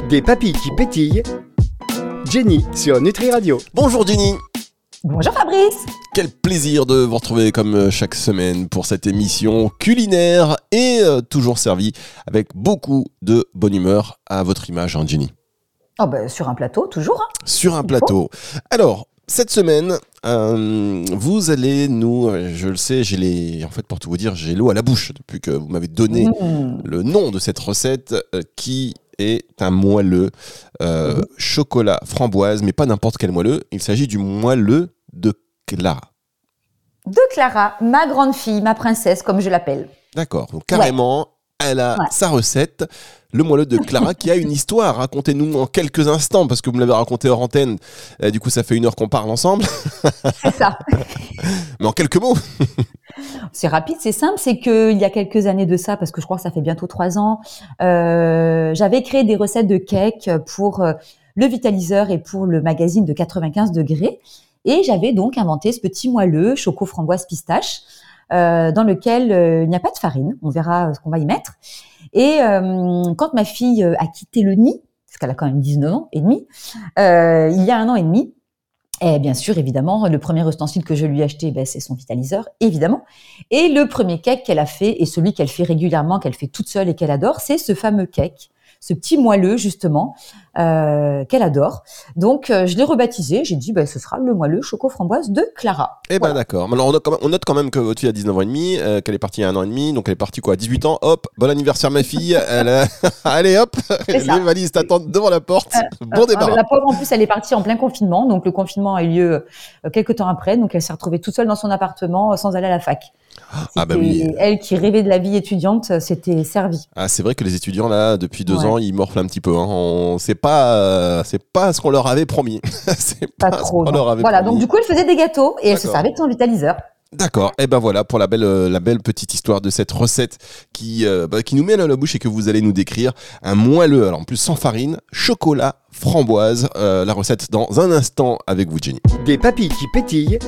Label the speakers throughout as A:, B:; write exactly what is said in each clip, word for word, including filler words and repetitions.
A: Des papilles qui pétillent. Jenny sur Nutri Radio.
B: Bonjour Jenny.
C: Bonjour Fabrice.
B: Quel plaisir de vous retrouver comme chaque semaine pour cette émission culinaire et euh, toujours servie avec beaucoup de bonne humeur à votre image, hein, Jenny.
C: Oh ben, sur un plateau, toujours. Hein.
B: Sur un plateau. Alors, cette semaine, euh, vous allez nous, je le sais, j'ai les, en fait pour tout vous dire, j'ai l'eau à la bouche depuis que vous m'avez donné mmh. le nom de cette recette euh, qui est un moelleux euh, mmh. chocolat framboise, mais pas n'importe quel moelleux. Il s'agit du moelleux de Clara.
C: De Clara, ma grande fille, ma princesse, comme je l'appelle.
B: D'accord, donc carrément, ouais. elle a ouais. sa recette. Le moelleux de Clara qui a une histoire. Racontez-nous en quelques instants, parce que vous me l'avez raconté hors antenne. Et du coup, ça fait une heure qu'on parle ensemble.
C: C'est ça.
B: Mais en quelques mots.
C: C'est rapide, c'est simple. C'est qu'il y a quelques années de ça, parce que je crois que ça fait bientôt trois ans, euh, j'avais créé des recettes de cake pour euh, le Vitaliseur et pour le magazine de quatre-vingt-quinze degrés. Et j'avais donc inventé ce petit moelleux choco framboise pistache euh, dans lequel euh, il n'y a pas de farine. On verra ce qu'on va y mettre. Et euh, quand ma fille a quitté le nid, parce qu'elle a quand même dix-neuf ans et demi, euh, il y a un an et demi, et bien sûr, évidemment, le premier ustensile que je lui ai acheté, ben, c'est son Vitaliseur, évidemment. Et le premier cake qu'elle a fait, et celui qu'elle fait régulièrement, qu'elle fait toute seule et qu'elle adore, c'est ce fameux cake, ce petit moelleux, justement, euh, qu'elle adore. Donc, euh, je l'ai rebaptisé. J'ai dit, ben, ce sera le moelleux choco-framboise de Clara.
B: Eh ben, voilà. D'accord. Alors, on note, quand même, on note quand même que votre fille a dix-neuf ans et demi, euh, qu'elle est partie il y a un an et demi. Donc, elle est partie, quoi, à dixhuit ans. Hop, bon anniversaire, ma fille. Elle a... Allez, hop, les valises t'attendent devant la porte. Euh, bon euh, débarras.
C: La pauvre, en plus, elle est partie en plein confinement. Donc, le confinement a eu lieu euh, quelques temps après. Donc, elle s'est retrouvée toute seule dans son appartement euh, sans aller à la fac. C'était
B: ah bah oui.
C: Elle qui rêvait de la vie étudiante, c'était servi.
B: Ah, c'est vrai que les étudiants là, depuis deux
C: ouais.
B: ans, ils morflent un petit peu. Hein. On... C'est pas, euh, c'est pas ce qu'on leur avait promis. c'est
C: pas,
B: pas
C: trop.
B: Ce qu'on leur avait
C: voilà,
B: promis.
C: donc du coup, elle faisait des gâteaux et elle se servait de son Vitaliseur.
B: D'accord. Et ben voilà pour la belle, euh, la belle petite histoire de cette recette qui, euh, bah, qui nous met à la bouche et que vous allez nous décrire. Un moelleux, alors en plus sans farine, chocolat, framboise. Euh, la recette dans un instant avec vous, Jenny.
A: Des papilles qui pétillent.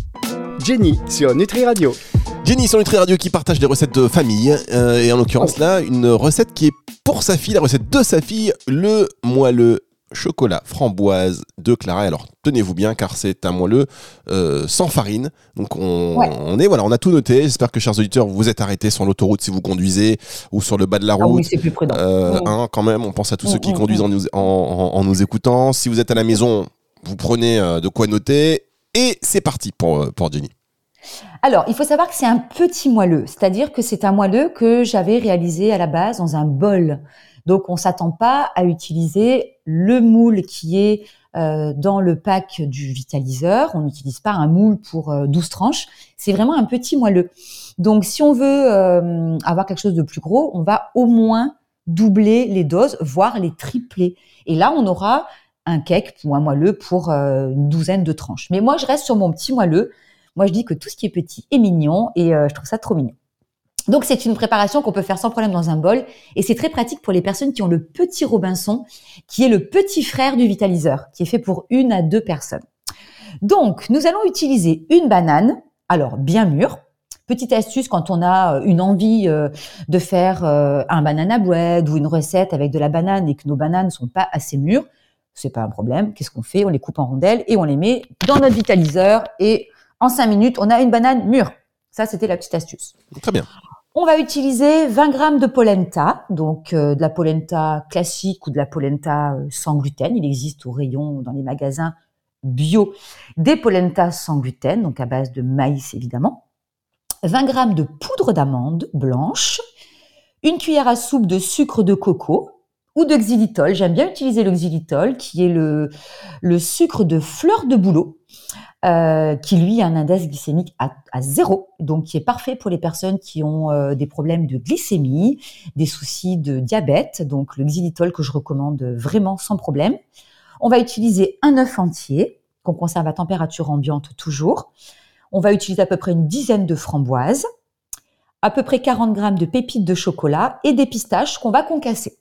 A: Jenny sur Nutri Radio.
B: Jenny sur Nutri Radio qui partage des recettes de famille euh, et en l'occurrence là une recette qui est pour sa fille, la recette de sa fille, le moelleux chocolat framboise de Clara. Alors tenez-vous bien car c'est un moelleux euh, sans farine. Donc on, ouais. on est voilà, on a tout noté. J'espère que chers auditeurs vous êtes arrêtés sur l'autoroute si vous conduisez ou sur le bas de la route.
C: Ah oui, c'est plus prudent.
B: Euh, mmh. hein, quand même, on pense à tous mmh, ceux qui mmh, conduisent mmh. en, nous, en, en, en nous écoutant. Si vous êtes à la maison, vous prenez euh, de quoi noter et c'est parti pour pour Jenny.
C: Alors, il faut savoir que c'est un petit moelleux, c'est-à-dire que c'est un moelleux que j'avais réalisé à la base dans un bol. Donc, on s'attend pas à utiliser le moule qui est euh, dans le pack du Vitaliseur. On n'utilise pas un moule pour euh, douze tranches. C'est vraiment un petit moelleux. Donc, si on veut euh, avoir quelque chose de plus gros, on va au moins doubler les doses, voire les tripler. Et là, on aura un cake ou un moelleux pour euh, une douzaine de tranches. Mais moi, je reste sur mon petit moelleux. Moi, je dis que tout ce qui est petit est mignon et euh, je trouve ça trop mignon. Donc, c'est une préparation qu'on peut faire sans problème dans un bol et c'est très pratique pour les personnes qui ont le petit Robinson, qui est le petit frère du Vitaliseur, qui est fait pour une à deux personnes. Donc, nous allons utiliser une banane, alors bien mûre. Petite astuce, quand on a une envie euh, de faire euh, un banana bread ou une recette avec de la banane et que nos bananes ne sont pas assez mûres, c'est pas un problème. Qu'est-ce qu'on fait ? On les coupe en rondelles et on les met dans notre Vitaliseur et en cinq minutes, on a une banane mûre. Ça, c'était la petite astuce.
B: Très bien.
C: On va utiliser vingt grammes de polenta, donc euh, de la polenta classique ou de la polenta euh, sans gluten. Il existe au rayon dans les magasins bio des polentas sans gluten, donc à base de maïs évidemment. vingt grammes de poudre d'amande blanche, une cuillère à soupe de sucre de coco ou de xylitol. J'aime bien utiliser le xylitol, qui est le, le sucre de fleur de bouleau. Euh, qui lui a un index glycémique à, à zéro, donc qui est parfait pour les personnes qui ont euh, des problèmes de glycémie, des soucis de diabète, donc le xylitol que je recommande vraiment sans problème. On va utiliser un œuf entier, qu'on conserve à température ambiante toujours. On va utiliser à peu près une dizaine de framboises, à peu près quarante grammes de pépites de chocolat et des pistaches qu'on va concasser.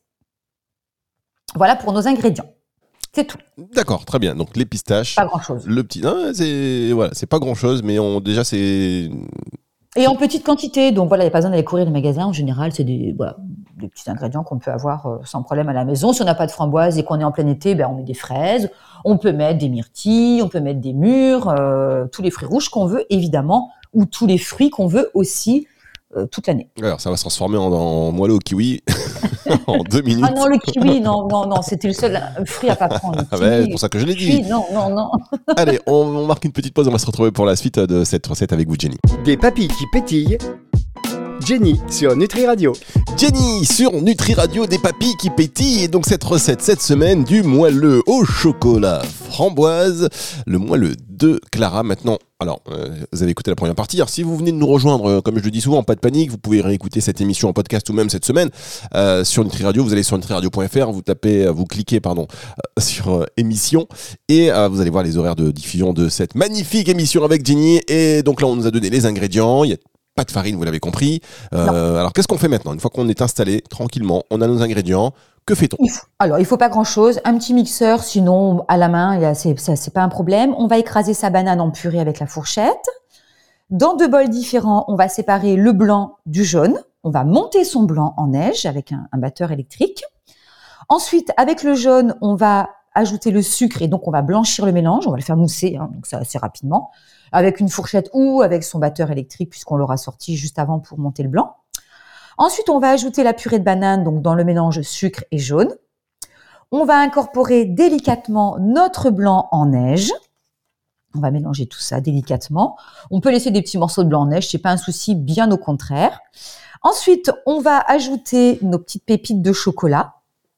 C: Voilà pour nos ingrédients. C'est tout.
B: D'accord, très bien. Donc les pistaches.
C: Pas grand-chose.
B: Le petit, non, c'est voilà, c'est pas grand-chose, mais on déjà c'est.
C: Et en petite quantité, donc voilà, il n'y a pas besoin d'aller courir les magasins. En général, c'est des voilà, les petits ingrédients qu'on peut avoir euh, sans problème à la maison. Si on n'a pas de framboises et qu'on est en plein été, ben, on met des fraises, on peut mettre des myrtilles, on peut mettre des mûres, euh, tous les fruits rouges qu'on veut, évidemment, ou tous les fruits qu'on veut aussi euh, toute l'année.
B: Alors, ça va se transformer en, en moelleux au kiwi en deux minutes.
C: Ah non, le kiwi, non, non, non, c'était le seul fruit à pas prendre. Le
B: Ah
C: kiwi,
B: ouais, c'est pour ça que je l'ai dit.
C: kiwi, non, non, non.
B: Allez, on, on marque une petite pause, on va se retrouver pour la suite de cette recette avec vous, Jenny.
A: Des papilles qui pétillent. Jenny sur Nutri Radio.
B: Jenny sur Nutri Radio, des papilles qui pétillent. Et donc cette recette cette semaine du moelleux au chocolat framboise, le moelleux de Clara. Maintenant, alors euh, vous avez écouté la première partie. Alors si vous venez de nous rejoindre, euh, comme je le dis souvent, pas de panique, vous pouvez réécouter cette émission en podcast ou même cette semaine euh, sur Nutri Radio. Vous allez sur nutri radio point f r, vous tapez, vous cliquez pardon euh, sur euh, émission et euh, vous allez voir les horaires de diffusion de cette magnifique émission avec Jenny. Et donc là, on nous a donné les ingrédients. Il y a pas de farine, vous l'avez compris. Euh, alors, qu'est-ce qu'on fait maintenant ? Une fois qu'on est installé tranquillement, on a nos ingrédients. Que fait-on ?
C: Il faut, alors, il faut pas grand-chose. Un petit mixeur, sinon, à la main, il y a, c'est, c'est, c'est pas un problème. On va écraser sa banane en purée avec la fourchette. Dans deux bols différents, on va séparer le blanc du jaune. On va monter son blanc en neige avec un, un batteur électrique. Ensuite, avec le jaune, on va ajouter le sucre et donc on va blanchir le mélange. On va le faire mousser, hein, donc ça assez rapidement, avec une fourchette ou avec son batteur électrique puisqu'on l'aura sorti juste avant pour monter le blanc. Ensuite, on va ajouter la purée de banane donc dans le mélange sucre et jaune. On va incorporer délicatement notre blanc en neige. On va mélanger tout ça délicatement. On peut laisser des petits morceaux de blanc en neige, c'est pas un souci, bien au contraire. Ensuite, on va ajouter nos petites pépites de chocolat.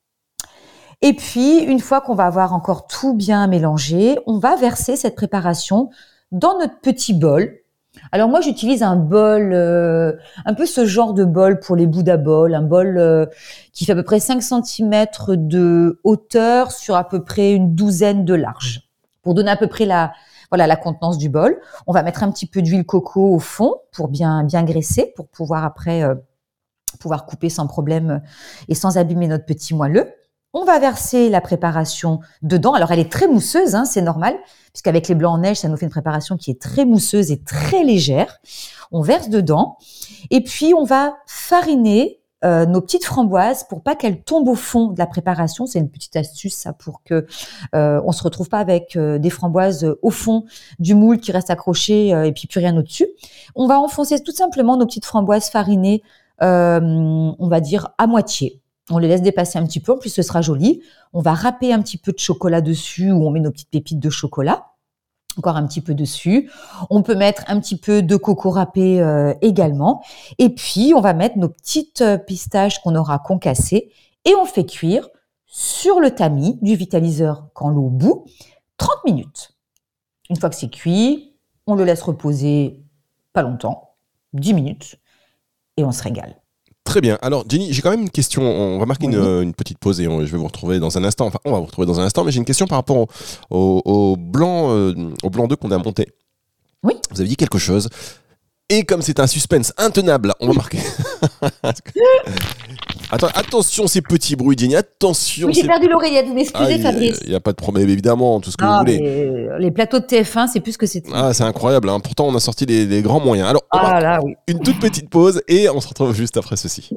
C: Et puis, une fois qu'on va avoir encore tout bien mélangé, on va verser cette préparation dans notre petit bol. Alors moi, j'utilise un bol, euh, un peu ce genre de bol pour les Bouddha bol, un bol euh, qui fait à peu près cinq centimètres de hauteur sur à peu près une douzaine de large. Pour donner à peu près la, voilà, la contenance du bol. On va mettre un petit peu d'huile coco au fond pour bien, bien graisser, pour pouvoir après euh, pouvoir couper sans problème et sans abîmer notre petit moelleux. On va verser la préparation dedans. Alors, elle est très mousseuse, hein, c'est normal, puisqu'avec les blancs en neige, ça nous fait une préparation qui est très mousseuse et très légère. On verse dedans. Et puis, on va fariner euh, nos petites framboises pour pas qu'elles tombent au fond de la préparation. C'est une petite astuce, ça, pour que euh, on se retrouve pas avec euh, des framboises au fond du moule qui restent accrochées euh, et puis plus rien au-dessus. On va enfoncer tout simplement nos petites framboises farinées, euh, on va dire, à moitié. On les laisse dépasser un petit peu, en plus ce sera joli. On va râper un petit peu de chocolat dessus, où on met nos petites pépites de chocolat. Encore un petit peu dessus. On peut mettre un petit peu de coco râpé euh, également. Et puis, on va mettre nos petites pistaches qu'on aura concassées. Et on fait cuire sur le tamis du vitaliseur quand l'eau bout, trente minutes. Une fois que c'est cuit, on le laisse reposer pas longtemps, dix minutes. Et on se régale.
B: Très bien. Alors, Jenny, j'ai quand même une question. On va marquer
C: oui.
B: une, une petite pause et on, je vais vous retrouver dans un instant. Enfin, on va vous retrouver dans un instant, mais j'ai une question par rapport au, au, au blanc, euh, au blanc d'œuf qu'on a monté.
C: Oui.
B: Vous avez dit quelque chose. Et comme c'est un suspense intenable, on va marquer. Attends, attention ces petits bruits, Jenny. Attention.
C: Oui, j'ai
B: ces...
C: perdu l'oreillette. Vous m'excusez,
B: ah,
C: Fabrice.
B: Il n'y a, a pas de problème, évidemment. Tout ce que
C: non,
B: vous voulez.
C: Mais les plateaux de T F un, c'est plus ce que c'était.
B: Ah, c'est incroyable. Hein. Pourtant, on a sorti les, les grands moyens. Alors, on
C: ah là, oui.
B: une toute petite pause et on se retrouve juste après ceci.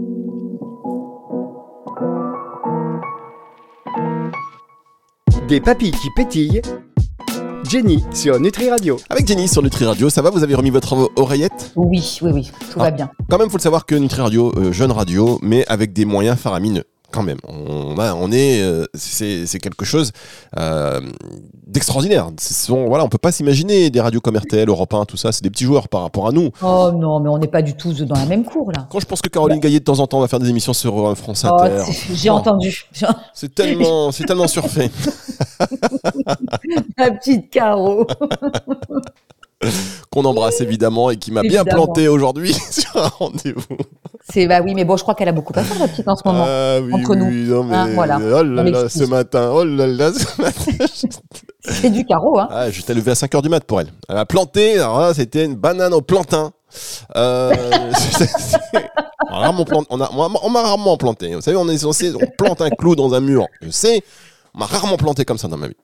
A: Des papilles qui pétillent. Jenny sur Nutri Radio.
B: Avec Jenny sur Nutri Radio, ça va ? Vous avez remis votre oreillette ?
C: Oui, oui, oui, tout
B: ah,
C: va bien.
B: Quand même, il faut le savoir que Nutri Radio, euh, jeune radio, mais avec des moyens faramineux. Quand même, on, a, on est, euh, c'est, c'est quelque chose euh, d'extraordinaire. Sont, voilà, on peut pas s'imaginer des radios comme R T L, Europe un, tout ça, c'est des petits joueurs par rapport à nous.
C: Oh non, mais on n'est pas du tout dans la même cour là.
B: Quand je pense que Caroline ouais. Gaillet de temps en temps va faire des émissions sur euh, France Inter.
C: Oh, j'ai oh. entendu.
B: C'est tellement, c'est tellement surfait.
C: La petite Caro.
B: Qu'on embrasse évidemment et qui m'a évidemment. bien planté aujourd'hui sur un rendez-vous.
C: C'est bah oui, mais bon, je crois qu'elle a beaucoup passé la petite en ce moment
B: ah, oui,
C: entre
B: oui,
C: nous.
B: Non, mais
C: hein, voilà.
B: Oh là là, ce matin, oh là là, ce matin.
C: C'est du carreau, hein.
B: Ah, j'étais levé à cinq heures du mat pour elle. Elle m'a planté. Alors là, c'était une banane au plantain. Euh, c'est, c'est, on, a rarement planté, on, a, on m'a rarement planté. Vous savez, on est censé, on plante un clou dans un mur. Je sais, on m'a rarement planté comme ça dans ma vie.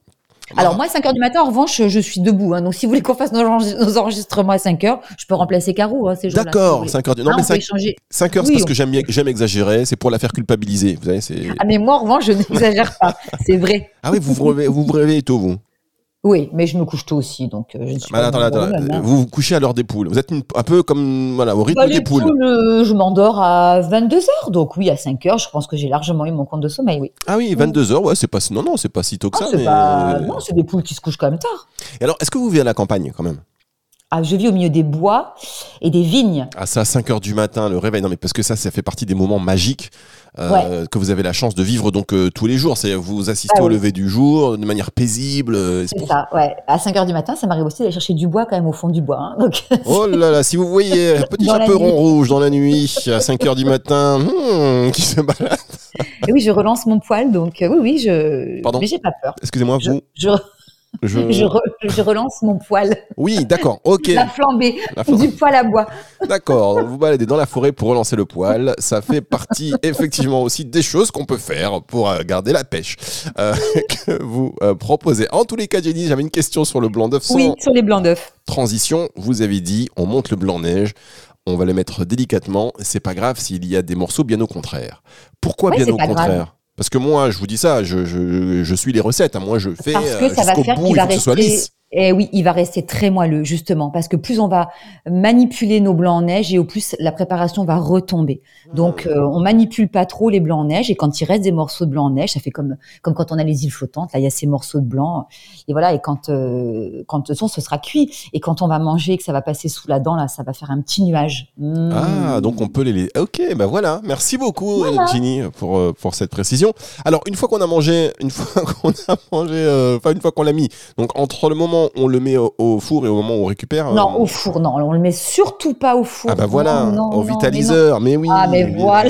C: Alors moi, à cinq heures du matin, en revanche, je suis debout. Hein, donc si vous voulez qu'on fasse nos, enregistre- nos enregistrements à cinq heures, je peux remplacer Caro hein, ces jours-là.
B: D'accord,
C: Si vous
B: cinq heures. Non,
C: ah,
B: mais
C: on peut
B: cinq,
C: échanger.
B: cinq heures, c'est
C: Oui,
B: parce
C: on...
B: que j'aime, j'aime exagérer, c'est pour la faire culpabiliser. Vous savez, c'est...
C: Ah mais moi, en revanche, je n'exagère pas. C'est vrai.
B: Ah oui, vous vous réveillez, vous vous réveillez tôt, vous.
C: Oui, mais je me couche tôt aussi, donc euh, je ne suis
B: Bah,
C: pas
B: attends,
C: une
B: attends,
C: woman, hein.
B: vous vous couchez à l'heure des poules. Vous êtes une- un peu comme, voilà, au rythme
C: Bah,
B: des
C: les
B: poules.
C: poules, euh, je m'endors à vingt-deux heures, donc oui, à cinq heures, je pense que j'ai largement eu mon compte de sommeil, oui.
B: Ah oui, vingt-deux heures, ouais, c'est pas, si- non, non, c'est pas si tôt que
C: Ah,
B: ça,
C: c'est
B: mais...
C: pas... Non, c'est des poules qui se couchent quand même tard.
B: Et alors, est-ce que vous vivez à la campagne, quand même?
C: Ah, je vis au milieu des bois et des vignes.
B: Ah, ça, à cinq heures du matin, le réveil. Non, mais parce que ça, ça fait partie des moments magiques euh,
C: Ouais.
B: que vous avez la chance de vivre donc euh, tous les jours. C'est vous assistez
C: Ah
B: au
C: oui.
B: lever du jour de manière paisible. euh, c'est
C: C'est
B: pour-
C: ça, ouais. À cinq heures du matin, ça m'arrive aussi d'aller chercher du bois quand même au fond du bois. Hein. Donc,
B: Oh là là, si vous voyez un petit
C: Dans la
B: chaperon
C: nuit.
B: rouge dans la nuit à cinq heures du matin hmm, qui se balade.
C: et oui, je relance mon poil, donc euh, oui, oui, je.
B: Pardon
C: Mais j'ai pas peur.
B: Excusez-moi,
C: Je,
B: vous
C: je,
B: je...
C: je, re- je relance mon poil.
B: Oui, d'accord, ok.
C: La flambée
B: La fla-
C: du poil à bois.
B: D'accord, donc vous baladez dans la forêt pour relancer le poil. Ça fait partie effectivement aussi des choses qu'on peut faire pour euh, garder la pêche euh, que vous euh, proposez. En tous les cas, Jenny, j'avais une question sur le blanc d'œuf sans
C: Oui, sur les blancs d'œufs.
B: transition. Vous avez dit, on monte le blanc neige, on va le mettre délicatement. C'est pas grave s'il y a des morceaux, bien au contraire. Pourquoi
C: Ouais,
B: bien
C: c'est
B: au
C: pas
B: contraire
C: grave.
B: Parce que moi, je vous dis ça, je, je, je suis les recettes. Hein. Moi, je fais
C: Parce que
B: euh,
C: ça va
B: jusqu'au
C: faire
B: bout,
C: qu'il
B: il
C: va
B: faut que ce soit
C: rester.
B: lisse.
C: Eh oui, il va rester très moelleux, justement, parce que plus on va manipuler nos blancs en neige et au plus la préparation va retomber. Donc, euh, on manipule pas trop les blancs en neige et quand il reste des morceaux de blanc en neige, ça fait comme comme quand on a les îles flottantes. Là, il y a ces morceaux de blanc et voilà. Et quand euh, quand de toute façon, ce sera cuit et quand on va manger et que ça va passer sous la dent, là, ça va faire un petit nuage. Mmh.
B: Ah, donc on peut les... les- Ok, ben voilà. Merci beaucoup,
C: Voilà.
B: Ginny, pour, euh, pour cette précision. Alors, une fois qu'on a mangé, une fois qu'on a mangé, euh, enfin, une fois qu'on l'a mis, donc entre le moment où on le met au, au four et au moment où on récupère... euh,
C: Non, au four, non, on le met surtout pas au four.
B: Ah bah voilà,
C: Non, non,
B: au
C: non, mais non.
B: vitaliseur, mais, oui.
C: Ah, mais
B: oui.
C: voilà.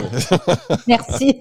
C: Merci.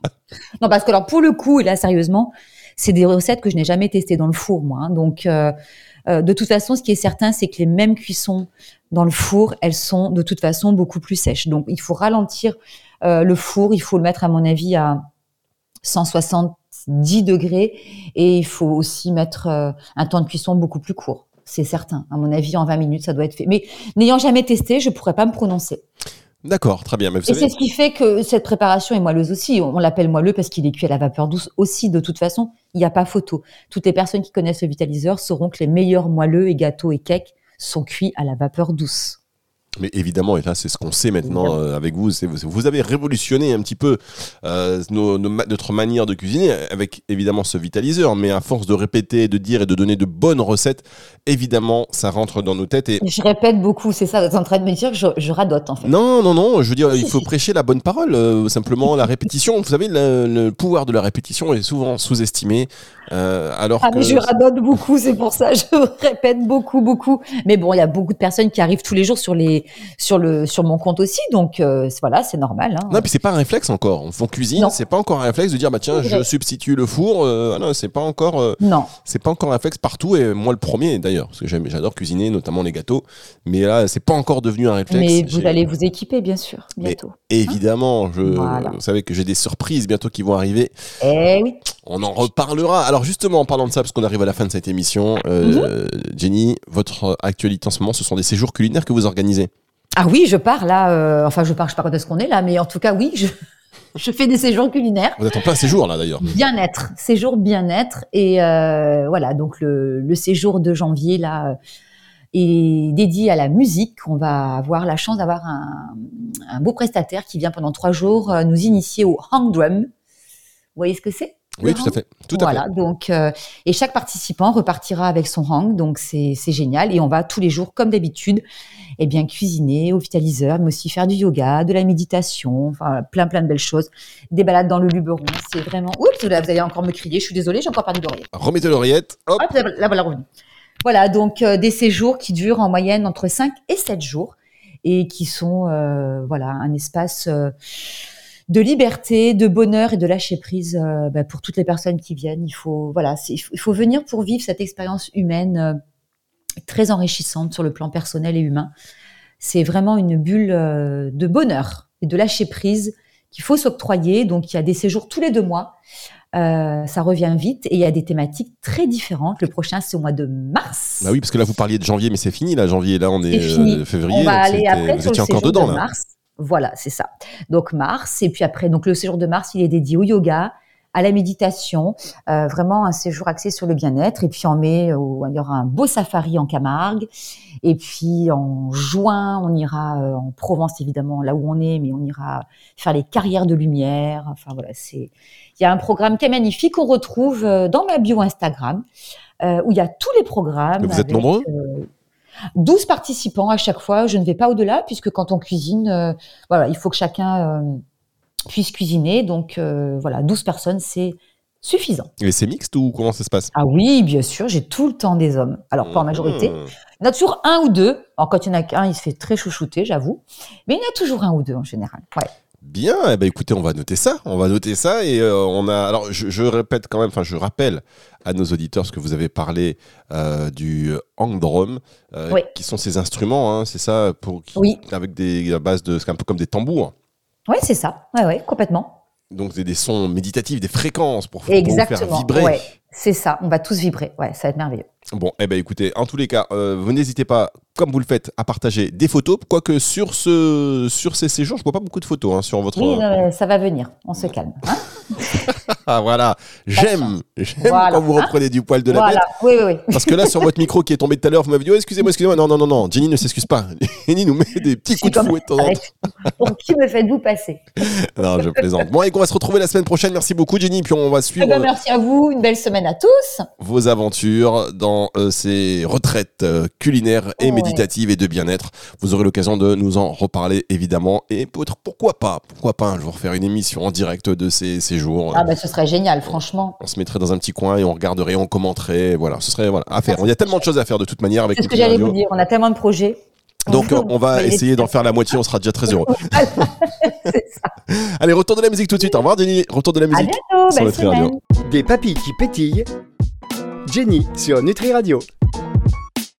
C: Non, parce que alors pour le coup, et là sérieusement, c'est des recettes que je n'ai jamais testées dans le four, moi. hein. Donc, euh, euh, de toute façon, ce qui est certain, c'est que les mêmes cuissons dans le four, elles sont de toute façon beaucoup plus sèches. Donc, il faut ralentir euh, le four. Il faut le mettre, à mon avis, à cent soixante-dix degrés, et il faut aussi mettre euh, un temps de cuisson beaucoup plus court. C'est certain. À mon avis, en vingt minutes, ça doit être fait. Mais n'ayant jamais testé, je pourrais pas me prononcer.
B: D'accord, très bien. Mais vous
C: Et
B: savez,
C: c'est ce qui fait que cette préparation est moelleuse aussi. On l'appelle moelleux parce qu'il est cuit à la vapeur douce aussi. De toute façon, il n'y a pas photo. Toutes les personnes qui connaissent le vitaliseur sauront que les meilleurs moelleux et gâteaux et cakes sont cuits à la vapeur douce.
B: mais évidemment, et là c'est ce qu'on sait maintenant euh, avec vous, c'est, vous vous avez révolutionné un petit peu euh, nos, nos ma- notre manière de cuisiner avec évidemment ce vitaliseur, mais à force de répéter, de dire et de donner de bonnes recettes, évidemment ça rentre dans nos têtes. Et
C: Je répète beaucoup, c'est ça. Vous êtes en train de me dire que je, je radote en fait.
B: non, non, non, je veux dire,
C: Si,
B: il faut
C: si.
B: prêcher la bonne parole, euh, simplement la répétition. Vous savez, le, le pouvoir de la répétition est souvent sous-estimé, euh, alors
C: Ah
B: que
C: mais je radote beaucoup, c'est pour ça je répète beaucoup, beaucoup. Mais bon, il y a beaucoup de personnes qui arrivent tous les jours sur les, sur le, sur mon compte aussi, donc euh, voilà, c'est normal. Hein.
B: non, puis c'est pas un réflexe encore. On cuisine,
C: Non.
B: c'est pas encore un réflexe de dire bah tiens,
C: C'est vrai.
B: je substitue le four. Euh, ah non, c'est pas encore, euh,
C: Non.
B: c'est pas encore un réflexe partout. Et moi le premier d'ailleurs, parce que j'aime, j'adore cuisiner, notamment les gâteaux. Mais là, c'est pas encore devenu un réflexe.
C: Mais vous
B: J'ai-
C: allez vous équiper, bien sûr,
B: Mais
C: bientôt.
B: évidemment, je,
C: Voilà.
B: vous savez que j'ai des surprises bientôt qui vont arriver.
C: Eh oui.
B: On en reparlera. Alors justement, en parlant de ça, parce qu'on arrive à la fin de cette émission, euh, Jenny, votre actualité en ce moment, ce sont des séjours culinaires que vous organisez.
C: Ah oui, je pars là. euh, enfin, je pars, je sais pas quand est-ce qu'on est là, mais en tout cas, oui, je, je fais des séjours culinaires.
B: Vous êtes en plein séjour là d'ailleurs.
C: Bien-être, séjour bien-être. Et euh, voilà, donc le, le séjour de janvier là euh, est dédié à la musique. On va avoir la chance d'avoir un, un beau prestataire qui vient pendant trois jours euh, nous initier au hang drum. Vous voyez ce que c'est?
B: Oui,
C: Le
B: tout à
C: hang
B: fait. Tout à
C: voilà,
B: fait.
C: donc euh, et chaque participant repartira avec son hang, donc c'est c'est génial. Et on va tous les jours, comme d'habitude, eh bien cuisiner au vitaliseur, mais aussi faire du yoga, de la méditation, enfin plein plein de belles choses, des balades dans le Luberon. C'est vraiment. Oups, là vous allez encore me crier. Je suis désolée, j'ai encore perdu l'oreille.
B: Remettez l'oreillette. Hop.
C: Hop, là voilà revenu. Voilà, donc euh, des séjours qui durent en moyenne entre cinq et sept jours et qui sont euh, voilà un espace euh, de liberté, de bonheur et de lâcher prise euh, bah, pour toutes les personnes qui viennent. Il faut voilà, c'est- il faut, il faut venir pour vivre cette expérience humaine euh, très enrichissante sur le plan personnel et humain. C'est vraiment une bulle euh, de bonheur et de lâcher prise qu'il faut s'octroyer. Donc il y a des séjours tous les deux mois Euh, ça revient vite et il y a des thématiques très différentes. Le prochain, c'est au mois de mars.
B: Bah oui, parce que là, vous parliez de janvier, mais c'est fini, là, janvier. Là, on est,
C: C'est fini.
B: euh, février.
C: On va
B: donc
C: aller
B: c'était-
C: après
B: vous
C: sur
B: étiez
C: le
B: encore
C: séjour
B: dedans,
C: de
B: là.
C: mars. Voilà, c'est ça. Donc mars, et puis après, donc le séjour de mars, il est dédié au yoga, à la méditation, euh, vraiment un séjour axé sur le bien-être. Et puis en mai, où il y aura un beau safari en Camargue. Et puis en juin, on ira euh, en Provence, évidemment, là où on est, mais on ira faire les carrières de lumière. Enfin voilà, c'est, il y a un programme qui est magnifique qu'on retrouve euh, dans ma bio Instagram, euh, où il y a tous les programmes.
B: Mais vous êtes
C: avec,
B: nombreux
C: euh, douze participants à chaque fois. Je ne vais pas au-delà, puisque quand on cuisine, euh, voilà, il faut que chacun euh, puisse cuisiner. Donc euh, voilà, douze personnes, c'est suffisant.
B: Et c'est mixte ou comment ça se passe?
C: Ah oui, bien sûr, j'ai tout le temps des hommes. Alors, pas en majorité.
B: Mmh.
C: Il y en a toujours un ou deux. Alors, quand il y en a qu'un, il se fait très chouchouter, j'avoue. Mais il y en a toujours un ou deux en général. Ouais.
B: Bien, eh ben écoutez, on va noter ça, on va noter ça et euh, on a. Alors, je, je répète quand même, enfin, je rappelle à nos auditeurs ce que vous avez parlé euh, du hang drum, euh,
C: Oui.
B: qui sont ces instruments, hein, c'est ça, pour qui-
C: Oui.
B: avec des à base de, c'est un peu comme des tambours,
C: Oui, c'est ça. Ouais, ouais, complètement.
B: donc c'est des sons méditatifs, des fréquences pour, pour vous faire
C: Exactement.
B: vibrer.
C: Ouais, c'est ça. On va tous vibrer. Ouais, ça va être merveilleux.
B: Bon, eh ben écoutez, en tous les cas, euh, vous n'hésitez pas, comme vous le faites, à partager des photos. Quoique sur ce, sur ces séjours, je vois pas beaucoup de photos hein, sur votre.
C: Oui, non, mais ça va venir. On se calme. Hein.
B: Ah voilà, j'aime, j'aime
C: Voilà,
B: quand vous
C: hein.
B: reprenez du poil de la
C: Voilà.
B: bête.
C: Oui, oui, oui.
B: Parce que là, sur votre micro qui est tombé tout à l'heure, vous m'avez dit oh, excusez-moi, excusez-moi. Non, non, non, non. Jenny ne s'excuse pas. Jenny nous met des petits
C: Je
B: coups
C: suis
B: de
C: comme-
B: fouet de temps en temps.
C: Arrête. Pour qui me faites-vous passer?
B: Non, je plaisante. Bon, et qu'on va se retrouver la semaine prochaine. Merci beaucoup, Jenny. Puis on va
C: Eh
B: suivre
C: ben, merci à vous. Une belle semaine à tous.
B: vos aventures dans euh, ces retraites euh, culinaires et
C: Ouais.
B: méditatives et de bien-être. Vous aurez l'occasion de nous en reparler, évidemment. Et peut-être, pourquoi pas, pourquoi pas un jour faire une émission en direct de ces séjours.
C: Ah, ben, ce serait génial, franchement.
B: On se mettrait dans un petit coin et on regarderait, on commenterait. Voilà, ce serait voilà, à faire. Il y a tellement de choses à faire de toute manière avec
C: C'est ce que
B: Nutri
C: j'allais
B: Radio.
C: vous dire. On a tellement de projets.
B: Donc euh, on va
C: Mais il est-
B: essayer d'en faire la moitié, on sera déjà très heureux.
C: C'est ça.
B: Allez, retour de la musique tout de suite. Au revoir, Jenny. Retour de la
C: À
B: musique
C: bientôt.
B: sur
C: Belle
B: Nutri Radio.
C: semaine.
A: Des papilles qui pétillent. Jenny sur Nutri Radio.